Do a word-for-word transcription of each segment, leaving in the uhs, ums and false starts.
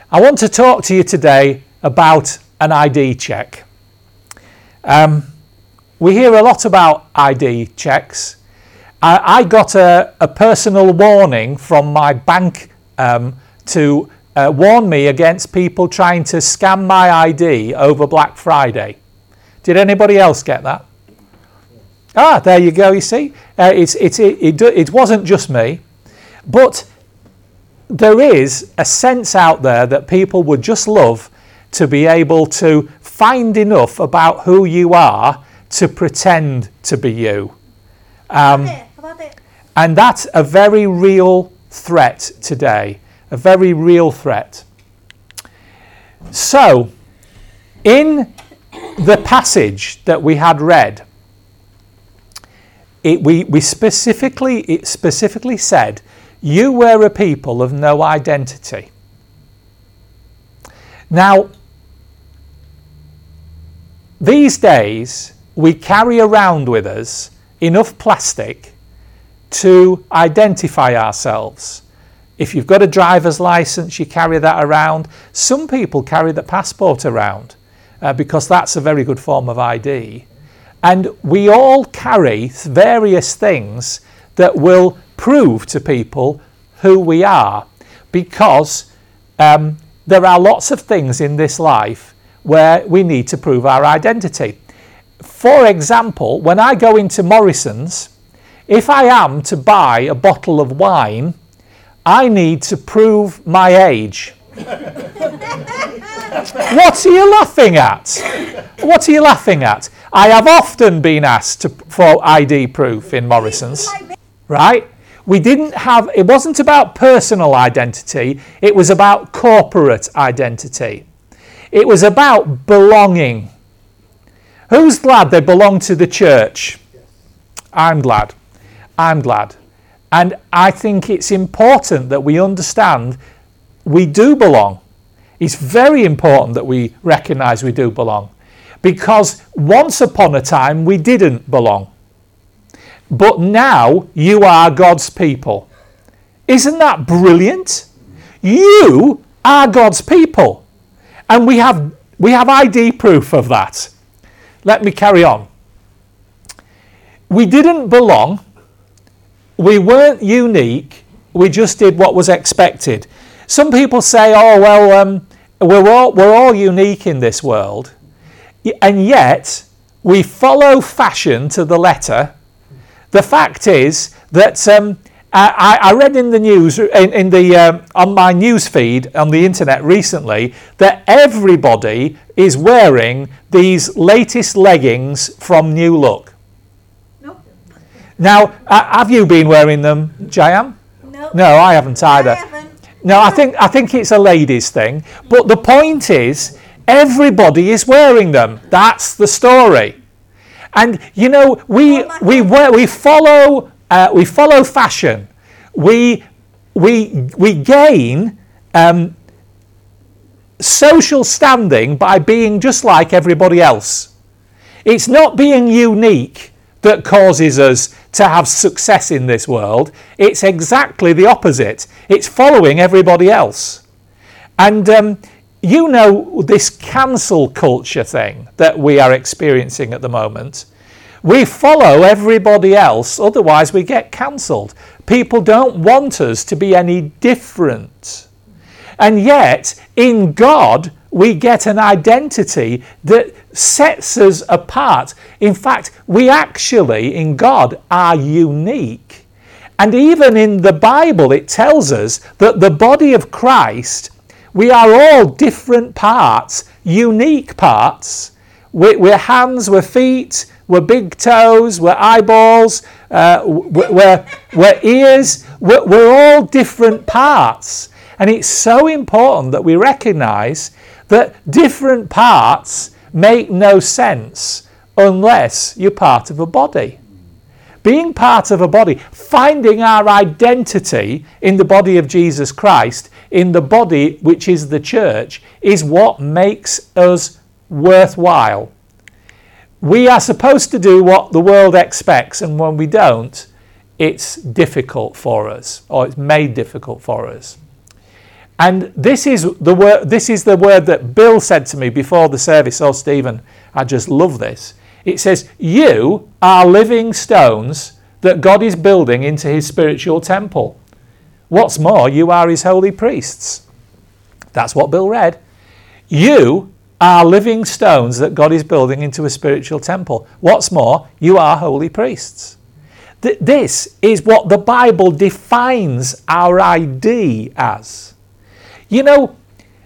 I want to talk to you today about an I D check. Um, we hear a lot about I D checks. I, I got a, a personal warning from my bank um, to uh, warn me against people trying to scam my I D over Black Friday. Did anybody else get that? Ah, there you go, you see. Uh, it's, it's, it, it, it wasn't just me. But there is a sense out there that people would just love to be able to find enough about who you are to pretend to be you. Um, and that's a very real threat today. A very real threat. So, in the passage that we had read, it, we, we specifically, it specifically said, you were a people of no identity. Now, these days, we carry around with us enough plastic to identify ourselves. If you've got a driver's license, you carry that around. Some people carry the passport around uh, because that's a very good form of I D. And we all carry various things that will prove to people who we are, because um, there are lots of things in this life where we need to prove our identity. For example, when I go into Morrison's, if I am to buy a bottle of wine, I need to prove my age. What are you laughing at? What are you laughing at? I have often been asked to, for I D proof in Morrison's, right? We didn't have, it wasn't about personal identity, it was about corporate identity. It was about belonging. Who's glad they belong to the church? I'm glad. I'm glad. And I think it's important that we understand we do belong. It's very important that we recognise we do belong. Because once upon a time we didn't belong. But now you are God's people. Isn't that brilliant? You are God's people. And we have we have I D proof of that. Let me carry on. We didn't belong. We weren't unique. We just did what was expected. Some people say, oh, well, um, we're all, we're all unique in this world. And yet, we follow fashion to the letter. The fact is that um, I, I read in the news, in, in the um, on my news feed on the internet recently, that everybody is wearing these latest leggings from New Look. No. Now, uh, have you been wearing them, Jayam? No. No, I haven't either. I haven't. No, I think I think it's a ladies' thing. But the point is, everybody is wearing them. That's the story. And you know, we we we follow uh, we follow fashion. We we we gain um, social standing by being just like everybody else. It's not being unique that causes us to have success in this world. It's exactly the opposite. It's following everybody else. And um, you know this cancel culture thing that we are experiencing at the moment. We follow everybody else, otherwise we get cancelled. People don't want us to be any different. And yet, in God, we get an identity that sets us apart. In fact, we actually, in God, are unique. And even in the Bible, it tells us that the body of Christ, we are all different parts, unique parts. We're, we're hands, we're feet, we're big toes, we're eyeballs, uh, we're, we're, we're ears. We're, we're all different parts. And it's so important that we recognise that different parts make no sense unless you're part of a body. Being part of a body, finding our identity in the body of Jesus Christ, in the body which is the church, is what makes us worthwhile. We are supposed to do what the world expects, and when we don't, it's difficult for us, or it's made difficult for us. And this is the word, this is the word that Bill said to me before the service. Oh, Stephen, I just love this. It says, you are living stones that God is building into his spiritual temple. What's more, you are his holy priests. That's what Bill read. You are living stones that God is building into a spiritual temple. What's more, you are holy priests. Th- this is what the Bible defines our I D as. You know,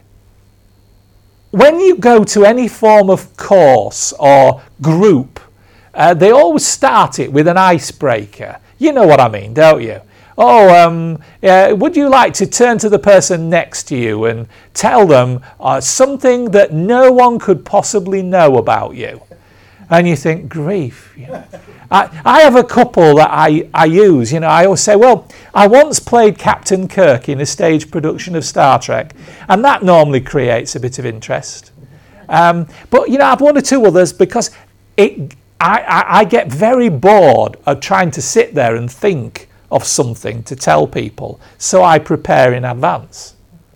when you go to any form of course or group, uh, they always start it with an icebreaker. You know what I mean, don't you? Oh, um, uh, would you like to turn to the person next to you and tell them uh, something that no one could possibly know about you? And you think, grief. You know. I, I have a couple that I, I use. You know, I always say, well, I once played Captain Kirk in a stage production of Star Trek, and that normally creates a bit of interest. Um, but, you know, I've one or two others because it, I, I, I get very bored of trying to sit there and think of something to tell people, so I prepare in advance.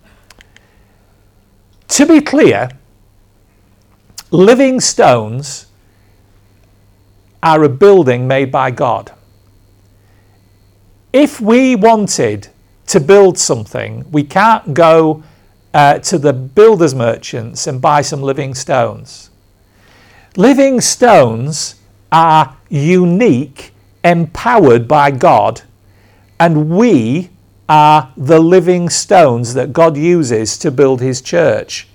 To be clear, living stones are a building made by God. If we wanted to build something, we can't go uh, to the builders merchants and buy some living stones. Living stones are unique, empowered by God, and we are the living stones that God uses to build his church.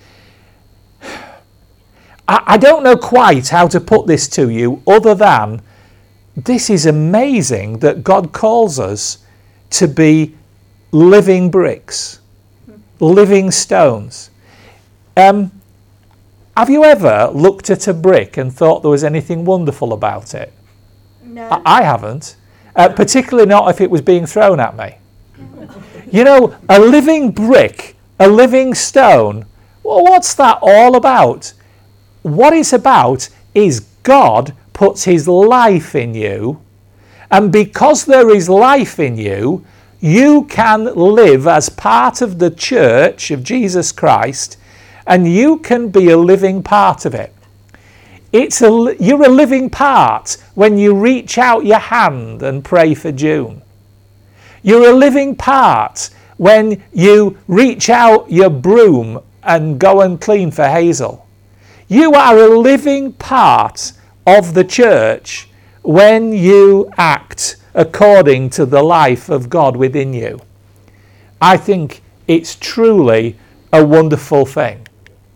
I, I don't know quite how to put this to you other than this is amazing that God calls us to be living bricks, living stones. Um, have you ever looked at a brick and thought there was anything wonderful about it? No. I, I haven't. Uh, particularly not if it was being thrown at me. You know, a living brick, a living stone, well, what's that all about? What it's about is God puts his life in you, and because there is life in you, you can live as part of the church of Jesus Christ, and you can be a living part of it. It's a, you're a living part when you reach out your hand and pray for June. You're a living part when you reach out your broom and go and clean for Hazel. You are a living part of the church when you act according to the life of God within you. I think it's truly a wonderful thing.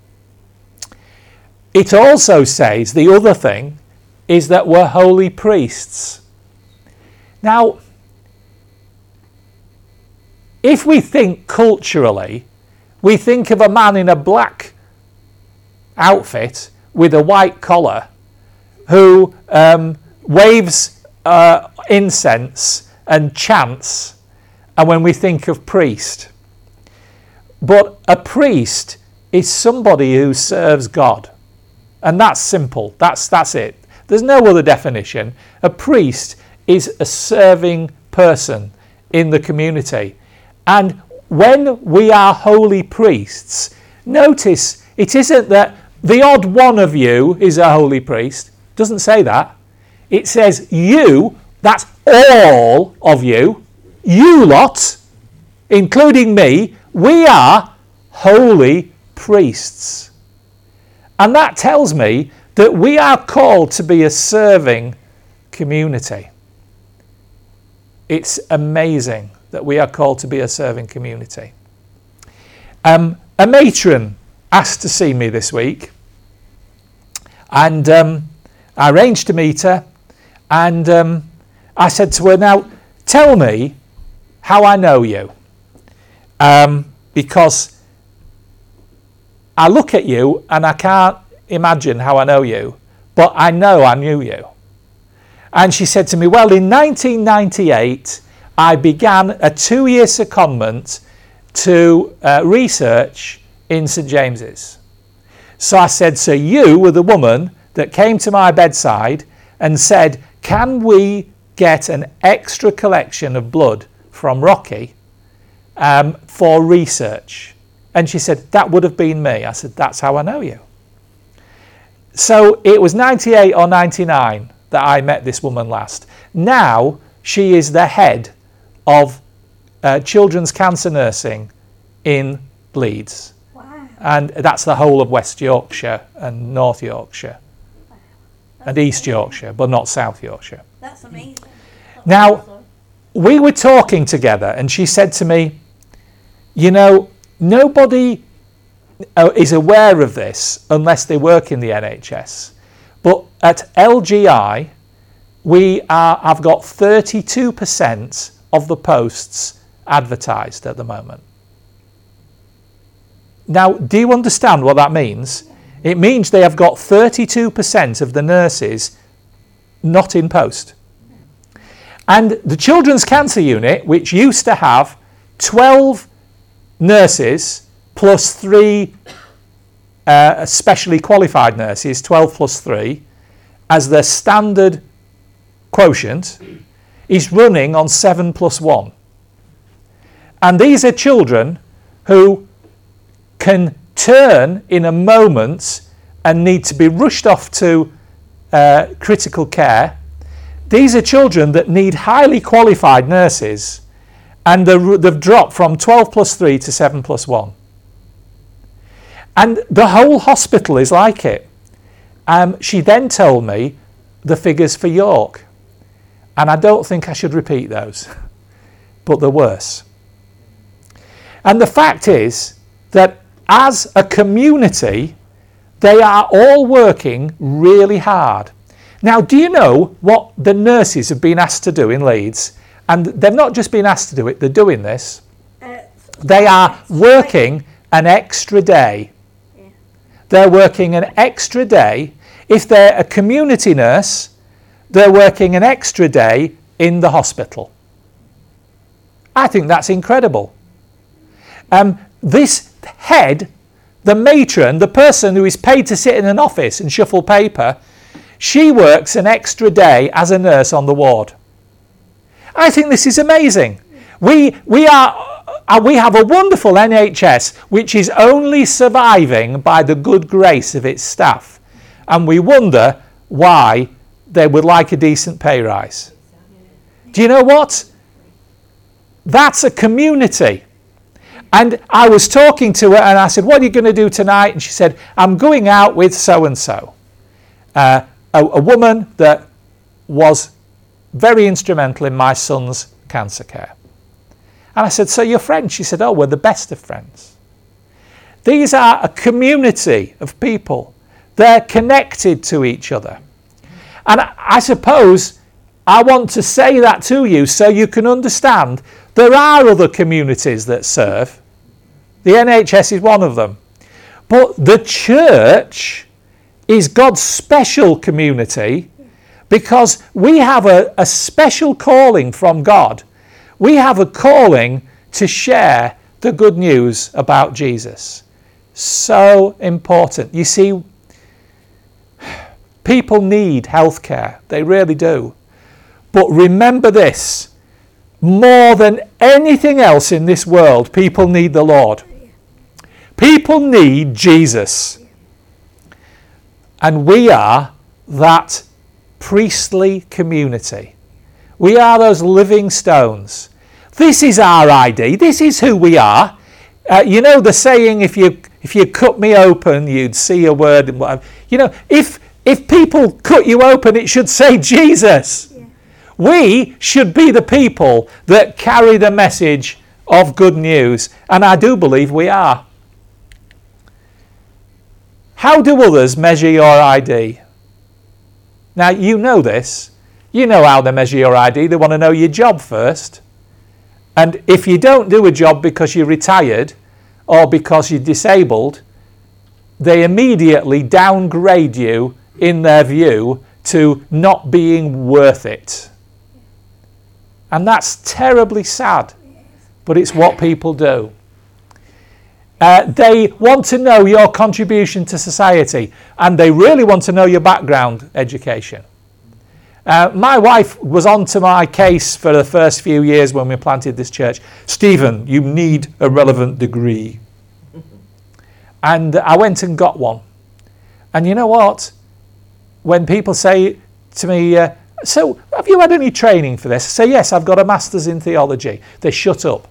It also says, the other thing is that we're holy priests. Now, if we think culturally, we think of a man in a black outfit with a white collar who um, waves uh, incense and chants, and when we think of priest. But a priest is somebody who serves God. And that's simple. That's that's it. There's no other definition. A priest is a serving person in the community. And when we are holy priests, notice it isn't that the odd one of you is a holy priest. It doesn't say that. It says you, that's all of you, you lot, including me, we are holy priests. And that tells me that we are called to be a serving community. It's amazing that we are called to be a serving community. Um, a matron asked to see me this week, and um, I arranged to meet her, and um, I said to her, now tell me how I know you, um, because I look at you and I can't imagine how I know you, but I know I knew you. And she said to me, well, in nineteen ninety-eight, I began a two-year secondment to uh, research in St James's. So I said, so you were the woman that came to my bedside and said, can we get an extra collection of blood from Rocky um, for research. And she said, that would have been me. I said, that's how I know you. So it was ninety-eight or ninety-nine that I met this woman last. Now she is the head of uh, children's cancer nursing in Leeds. Wow. And that's the whole of West Yorkshire and North Yorkshire. Wow. And East Yorkshire, but not South Yorkshire. That's amazing. That's Now, awesome. we were talking together and she said to me, you know, nobody uh, is aware of this unless they work in the N H S. But at L G I, we are, have got thirty-two percent of the posts advertised at the moment. Now, do you understand what that means? It means they have got thirty-two percent of the nurses not in post. And the Children's Cancer Unit, which used to have twelve nurses plus three uh, specially qualified nurses, twelve plus three, as their standard quotient, is running on seven plus one. And these are children who can turn in a moment and need to be rushed off to uh, critical care. These are children that need highly qualified nurses, and they've dropped from twelve plus three to seven plus one. And the whole hospital is like it. Um, she then told me the figures for York, and I don't think I should repeat those, but they're worse. And the fact is that as a community, they are all working really hard. Now, do you know what the nurses have been asked to do in Leeds? And they've not just been asked to do it, they're doing this. Uh, They are working an extra day. Yeah. They're working an extra day. If they're a community nurse, they're working an extra day in the hospital. I think that's incredible. Um, this head, the matron, the person who is paid to sit in an office and shuffle paper, she works an extra day as a nurse on the ward. I think this is amazing. We, we, are, uh, we have a wonderful N H S which is only surviving by the good grace of its staff. And we wonder why they would like a decent pay rise. Do you know what? That's a community. And I was talking to her and I said, what are you going to do tonight? And she said, I'm going out with so-and-so. Uh, a, a woman that was very instrumental in my son's cancer care. And I said, so you're friends? She said, oh, we're the best of friends. These are a community of people. They're connected to each other. And I, I suppose I want to say that to you so you can understand there are other communities that serve. The N H S is one of them. But the church is God's special community because we have a, a special calling from God. We have a calling to share the good news about Jesus. So important. You see, people need healthcare. They really do. But remember this, more than anything else in this world, people need the Lord. People need Jesus. And we are that priestly community. We are those living stones. This is our I D. This is who we are. Uh, you know the saying, if you if you cut me open, you'd see a word and whatever. You know, if if people cut you open, it should say Jesus. Yeah. We should be the people that carry the message of good news, and I do believe we are. How do others measure your I D? Now, you know this. You know how they measure your I D. They want to know your job first. And if you don't do a job because you're retired or because you're disabled, they immediately downgrade you in their view to not being worth it. And that's terribly sad, but it's what people do. Uh, they want to know your contribution to society, and they really want to know your background education. Uh, my wife was on to my case for the first few years when we planted this church. Stephen, you need a relevant degree. And I went and got one. And you know what? When people say to me, uh, so have you had any training for this? I say, yes, I've got a master's in theology. They shut up.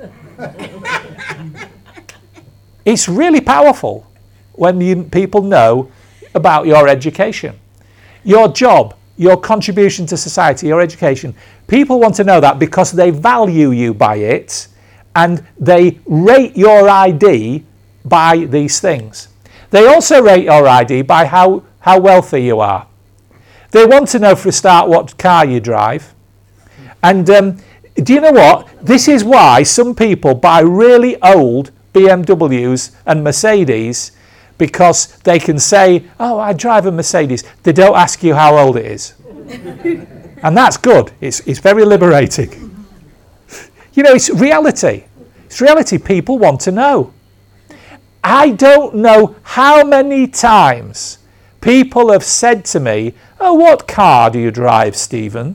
It's really powerful when you, people know about your education, your job, your contribution to society, your education. People want to know that because they value you by it, and they rate your I D by these things. They also rate your I D by how, how wealthy you are. They want to know, for a start, what car you drive. And um, do you know what? This is why some people buy really old B M Ws and Mercedes, because they can say, oh, I drive a Mercedes. They don't ask you how old it is. And that's good. It's, it's very liberating. You know, it's reality. It's reality people want to know. I don't know how many times people have said to me, oh, what car do you drive, Stephen?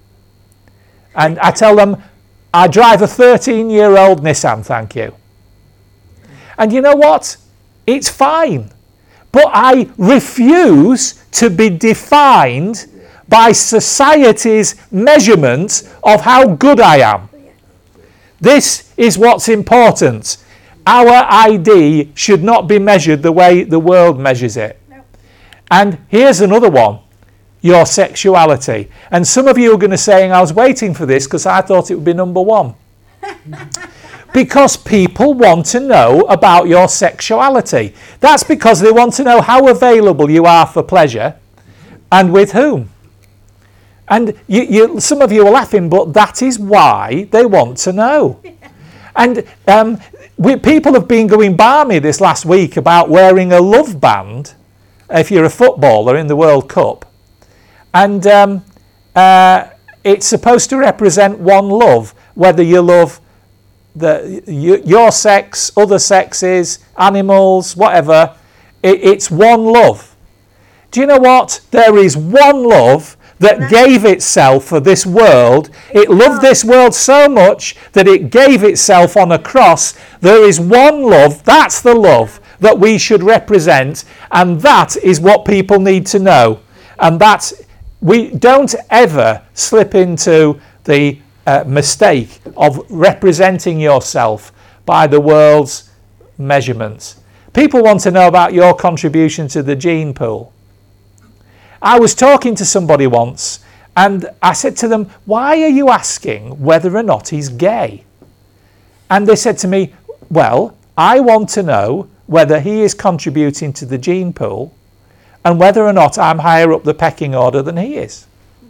And I tell them, I drive a thirteen-year-old Nissan, thank you. And you know what? It's fine. But I refuse to be defined by society's measurement of how good I am. This is what's important. Our I D should not be measured the way the world measures it. And here's another one. Your sexuality. And some of you are going to say, I was waiting for this because I thought it would be number one. Because people want to know about your sexuality. That's because they want to know how available you are for pleasure and with whom. And you, you, some of you are laughing, but that is why they want to know. And um, we, people have been going balmy this last week about wearing a love band if you're a footballer in the World Cup. And um, uh, it's supposed to represent one love, whether you love the, your sex, other sexes, animals, whatever. It, it's one love. Do you know what? There is one love that gave itself for this world. It loved this world so much that it gave itself on a cross. There is one love. That's the love that we should represent, and that is what people need to know. And that's, we don't ever slip into the uh, mistake of representing yourself by the world's measurements. People want to know about your contribution to the gene pool. I was talking to somebody once and I said to them, why are you asking whether or not he's gay? And they said to me, well, I want to know whether he is contributing to the gene pool and whether or not I'm higher up the pecking order than he is.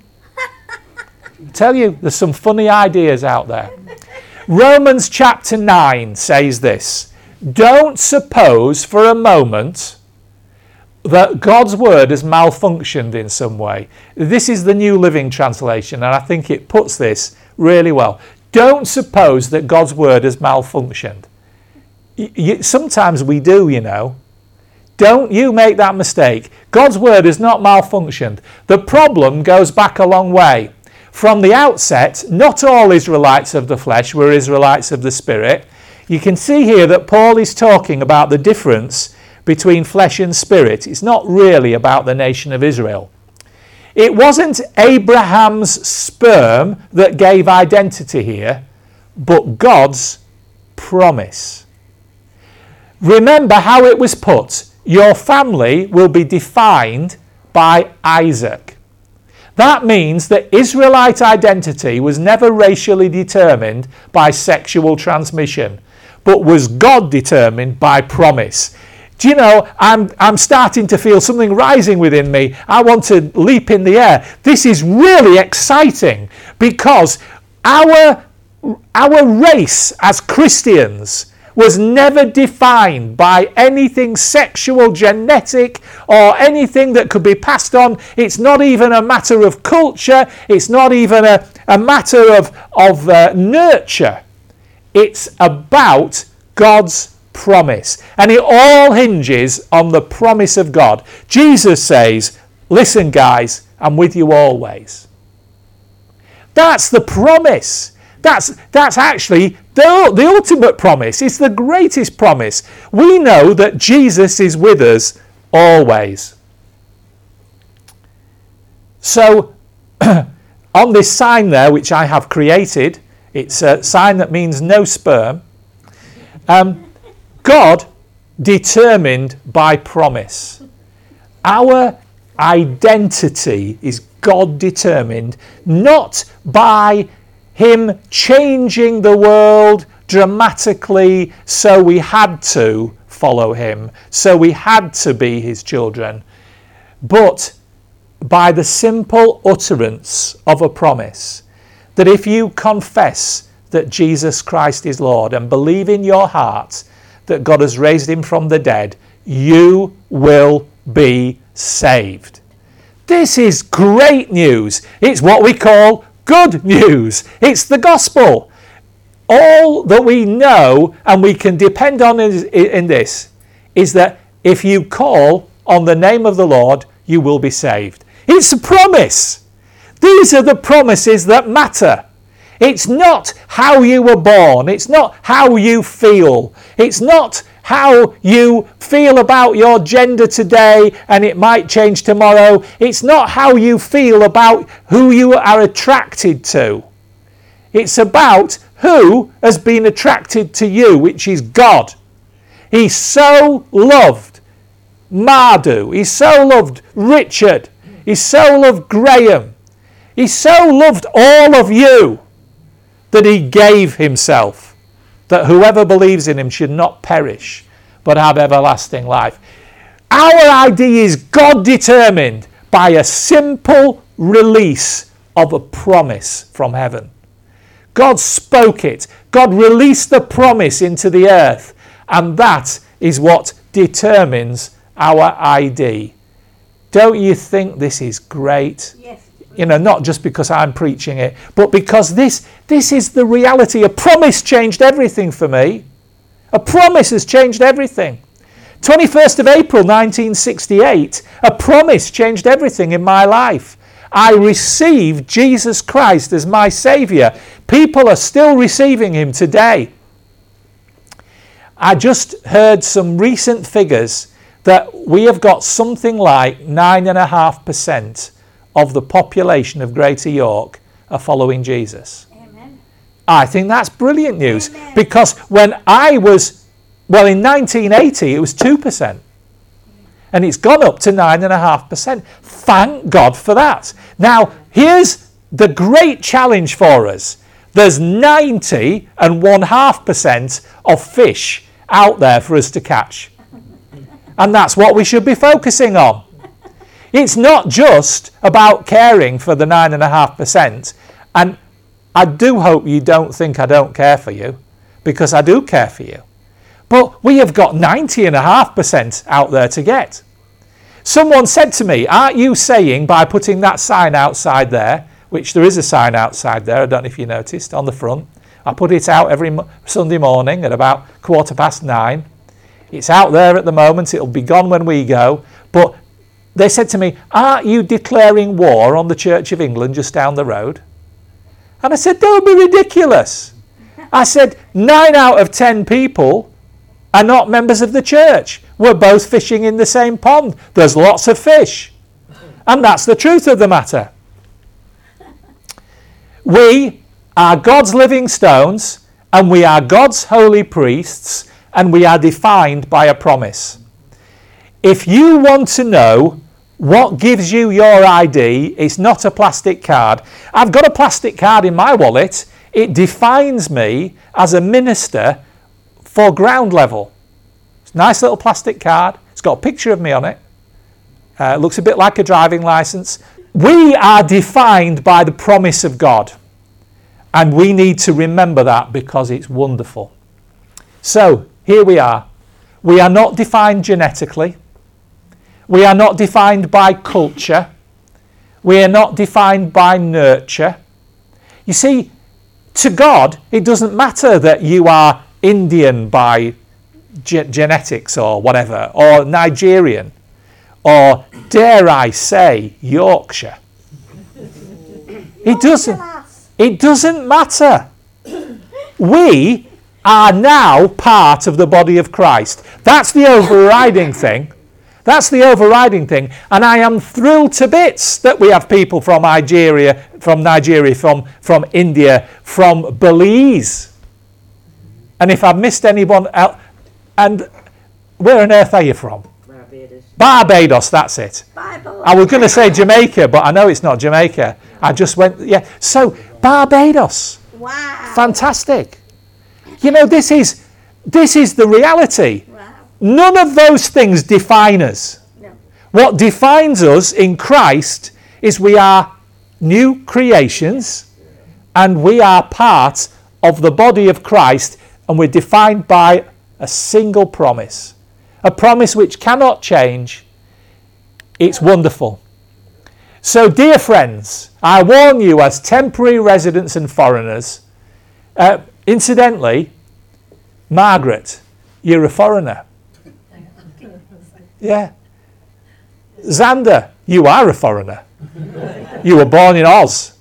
I tell you, there's some funny ideas out there. Romans chapter nine says this, don't suppose for a moment that God's word has malfunctioned in some way. This is the New Living Translation, and I think it puts this really well. Don't suppose that God's word has malfunctioned. Y- y- sometimes we do, you know. Don't you make that mistake. God's word has not malfunctioned. The problem goes back a long way. From the outset, not all Israelites of the flesh were Israelites of the spirit. You can see here that Paul is talking about the difference between flesh and spirit. It's not really about the nation of Israel. It wasn't Abraham's sperm that gave identity here, but God's promise. Remember how it was put. Your family will be defined by Isaac. That means that Israelite identity was never racially determined by sexual transmission, but was God determined by promise. Do you know, I'm, I'm starting to feel something rising within me. I want to leap in the air. This is really exciting because our, our race as Christians was never defined by anything sexual, genetic, or anything that could be passed on. It's not even a matter of culture. It's not even a, a matter of, of uh, nurture. It's about God's promise. And it all hinges on the promise of God. Jesus says, listen guys, I'm with you always. That's the promise. That's, that's actually the, the ultimate promise. It's the greatest promise. We know that Jesus is with us always. So, on this sign there, which I have created, it's a sign that means no sperm. Um, God determined by promise. Our identity is God determined, not by him changing the world dramatically so we had to follow him, so we had to be his children, but by the simple utterance of a promise that if you confess that Jesus Christ is Lord and believe in your heart that God has raised him from the dead, you will be saved. This is great news. It's what we call good news. It's the gospel. All that we know and we can depend on in this is that if you call on the name of the Lord, you will be saved. It's a promise. These are the promises that matter. It's not how you were born. It's not how you feel. It's not how you feel about your gender today and it might change tomorrow. It's not how you feel about who you are attracted to. It's about who has been attracted to you, which is God. He so loved Madhu. He so loved Richard. He so loved Graham. He so loved all of you that he gave himself, that whoever believes in him should not perish, but have everlasting life. Our I D is God determined by a simple release of a promise from heaven. God spoke it. God released the promise into the earth, and that is what determines our I D. Don't you think this is great? Yes. You know, not just because I'm preaching it, but because this, this is the reality. A promise changed everything for me. A promise has changed everything. twenty-first of April nineteen sixty-eight, a promise changed everything in my life. I received Jesus Christ as my Saviour. People are still receiving him today. I just heard some recent figures that we have got something like nine point five percent of the population of Greater York are following Jesus. Amen. I think that's brilliant news. Amen. Because when I was, well, in nineteen eighty, it was two percent. And it's gone up to nine point five percent. Thank God for that. Now, here's the great challenge for us. There's ninety and one half percent of fish out there for us to catch. And that's what we should be focusing on. It's not just about caring for the nine point five percent. And I do hope you don't think I don't care for you, because I do care for you. But we have got ninety point five percent out there to get. Someone said to me, aren't you saying by putting that sign outside there, which there is a sign outside there, I don't know if you noticed, on the front. I put it out every Sunday morning at about quarter past nine. It's out there at the moment. It'll be gone when we go. But they said to me, aren't you declaring war on the Church of England just down the road? And I said, don't be ridiculous. I said, nine out of ten people are not members of the church. We're both fishing in the same pond. There's lots of fish. And that's the truth of the matter. We are God's living stones, and we are God's holy priests, and we are defined by a promise. If you want to know what gives you your I D, it's not a plastic card. I've got a plastic card in my wallet. It defines me as a minister for ground level. It's a nice little plastic card. It's got a picture of me on it. Uh, it looks a bit like a driving license. We are defined by the promise of God. And we need to remember that because it's wonderful. So, here we are. We are not defined genetically. We are not defined by culture. We are not defined by nurture. You see, to God, it doesn't matter that you are Indian by ge- genetics or whatever, or Nigerian, or dare I say, Yorkshire. It doesn't, it doesn't matter. We are now part of the body of Christ. That's the overriding thing. That's the overriding thing. And I am thrilled to bits that we have people from Nigeria, from Nigeria, from, from India, from Belize. And if I've missed anyone else, and where on earth are you from? Barbados. Barbados, that's it. Bible. I was going to say Jamaica, but I know it's not Jamaica. I just went, yeah. So, Barbados. Wow. Fantastic. You know, this is this is the reality. Wow. None of those things define us. No. What defines us in Christ is we are new creations and we are part of the body of Christ, and we're defined by a single promise. A promise which cannot change. It's wonderful. So, dear friends, I warn you as temporary residents and foreigners. Uh, incidentally, Margaret, you're a foreigner. Yeah. Xander, you are a foreigner. You were born in Oz.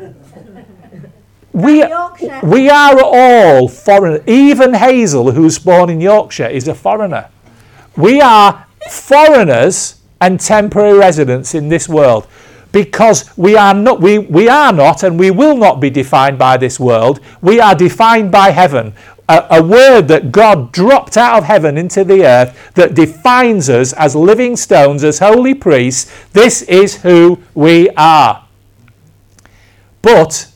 We, we are all foreigners. Even Hazel, who's born in Yorkshire, is a foreigner. We are foreigners and temporary residents in this world, because we are not we, we are not and we will not be defined by this world. We are defined by heaven, a, a word that God dropped out of heaven into the earth that defines us as living stones, as holy priests. This is who we are. But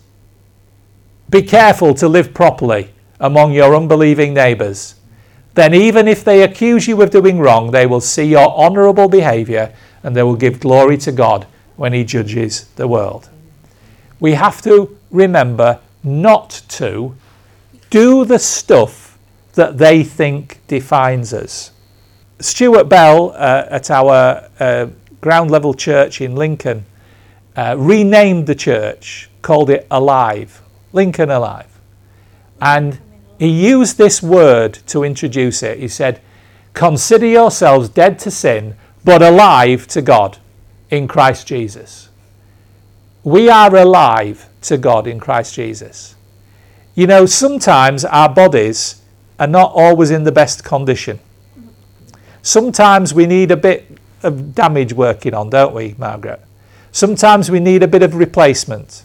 be careful to live properly among your unbelieving neighbours. Then even if they accuse you of doing wrong, they will see your honourable behaviour and they will give glory to God when he judges the world. We have to remember not to do the stuff that they think defines us. Stuart Bell uh, at our uh, ground level church in Lincoln uh, renamed the church, called it Alive, Lincoln Alive. And he used this word to introduce it. He said, consider yourselves dead to sin, but alive to God in Christ Jesus. We are alive to God in Christ Jesus. You know, sometimes our bodies are not always in the best condition. Sometimes we need a bit of damage working on, don't we, Margaret? Sometimes we need a bit of replacement.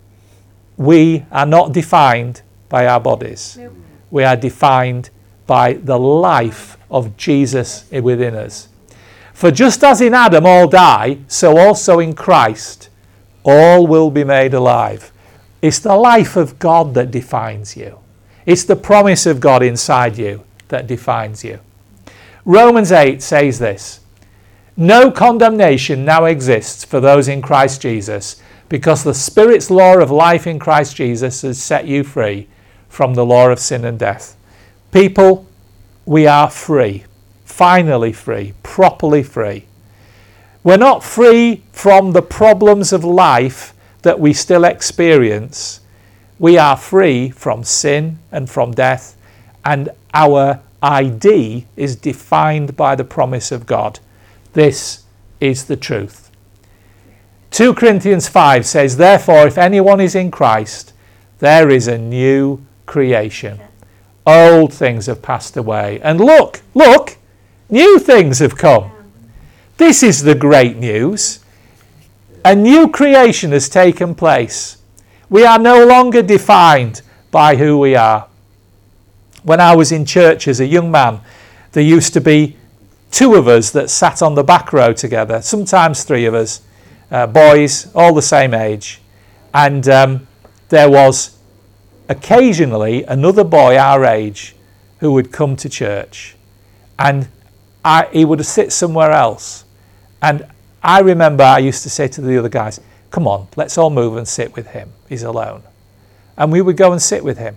We are not defined by our bodies. Nope. We are defined by the life of Jesus within us. For just as in Adam all die, so also in Christ all will be made alive. It's the life of God that defines you. It's the promise of God inside you that defines you. Romans eight says this, no condemnation now exists for those in Christ Jesus, because the Spirit's law of life in Christ Jesus has set you free from the law of sin and death. People, we are free. Finally free, properly free. We're not free from the problems of life that we still experience. We are free from sin and from death, and our I D is defined by the promise of God. This is the truth. Second Corinthians five says, therefore, if anyone is in Christ, there is a new creation. Old things have passed away, and look, look, new things have come. This is the great news. A new creation has taken place. We are no longer defined by who we are. When I was in church as a young man, there used to be two of us that sat on the back row together, sometimes three of us, uh, boys, all the same age. And um, there was occasionally another boy our age who would come to church, and I, he would sit somewhere else. And I remember I used to say to the other guys, come on, let's all move and sit with him. He's alone. And we would go and sit with him.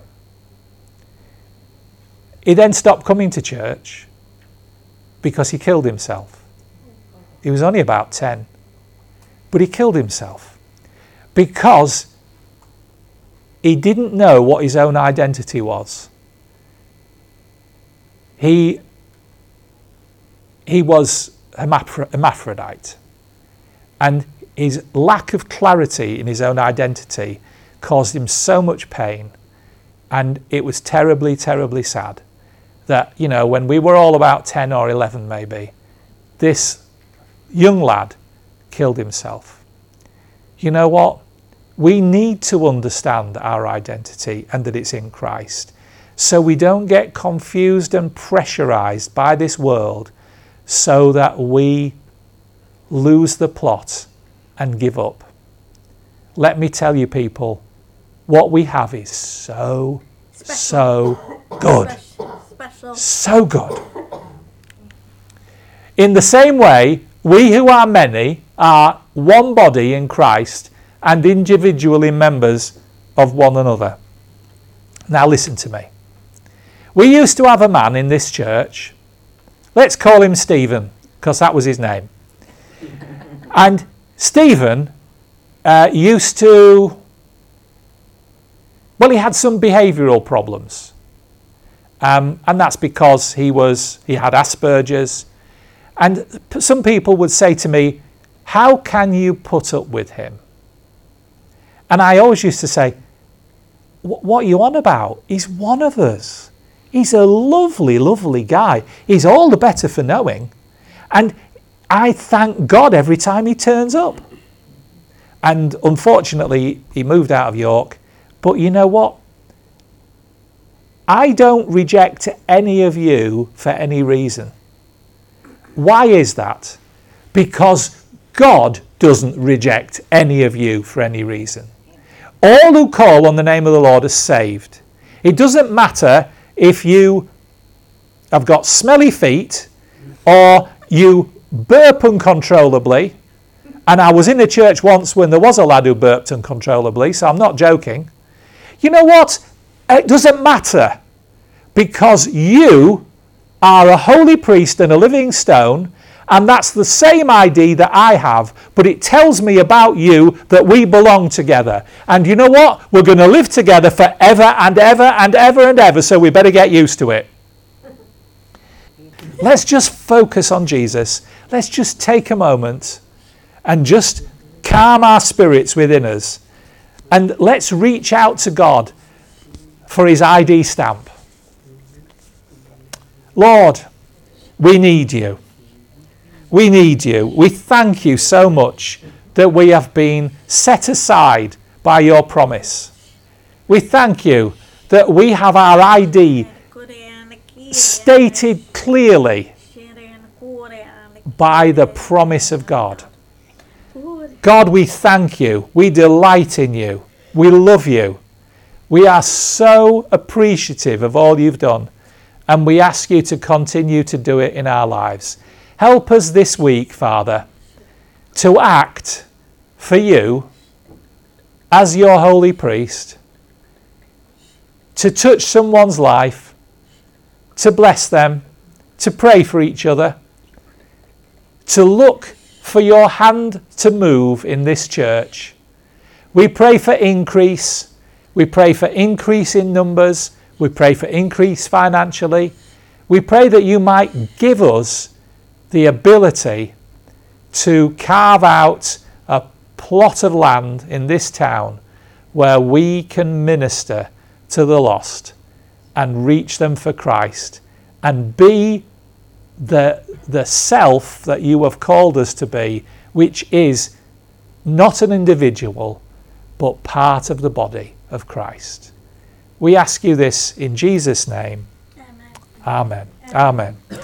He then stopped coming to church because he killed himself. He was only about ten. But he killed himself because he didn't know what his own identity was. He, he was hermaphrodite. And his lack of clarity in his own identity caused him so much pain. And it was terribly, terribly sad that, you know, when we were all about ten or eleven maybe, this young lad killed himself. You know what? We need to understand our identity and that it's in Christ, so we don't get confused and pressurized by this world so that we lose the plot and give up. Let me tell you, people, what we have is so, Special. so good. Special. So good. In the same way, we who are many are one body in Christ and individually members of one another. Now listen to me. We used to have a man in this church. Let's call him Stephen, because that was his name. And Stephen uh, used to, well, he had some behavioural problems. Um, and that's because he was he had Asperger's. And some people would say to me, how can you put up with him? And I always used to say, what are you on about? He's one of us. He's a lovely, lovely guy. He's all the better for knowing. And I thank God every time he turns up. And unfortunately, he moved out of York. But you know what? I don't reject any of you for any reason. Why is that? Because God doesn't reject any of you for any reason. All who call on the name of the Lord are saved. It doesn't matter if you have got smelly feet or you burp uncontrollably. And I was in a church once when there was a lad who burped uncontrollably, so I'm not joking. You know what? It doesn't matter, because you are a holy priest and a living stone, and that's the same I D that I have, but it tells me about you that we belong together. And you know what? We're going to live together forever and ever and ever and ever, so we better get used to it. Let's just focus on Jesus. Let's just take a moment and just calm our spirits within us. And let's reach out to God for his I D stamp. Lord, we need you. We need you. We thank you so much that we have been set aside by your promise. We thank you that we have our I D stated clearly by the promise of God. God, we thank you. We delight in you. We love you. We are so appreciative of all you've done, and we ask you to continue to do it in our lives. Help us this week, Father, to act for you as your holy priest, to touch someone's life, to bless them, to pray for each other, to look for your hand to move in this church. We pray for increase. We pray for increase in numbers. We pray for increase financially. We pray that you might give us the ability to carve out a plot of land in this town where we can minister to the lost and reach them for Christ and be the, the self that you have called us to be, which is not an individual, but part of the body of Christ. We ask you this in Jesus' name. Amen. Amen. Amen.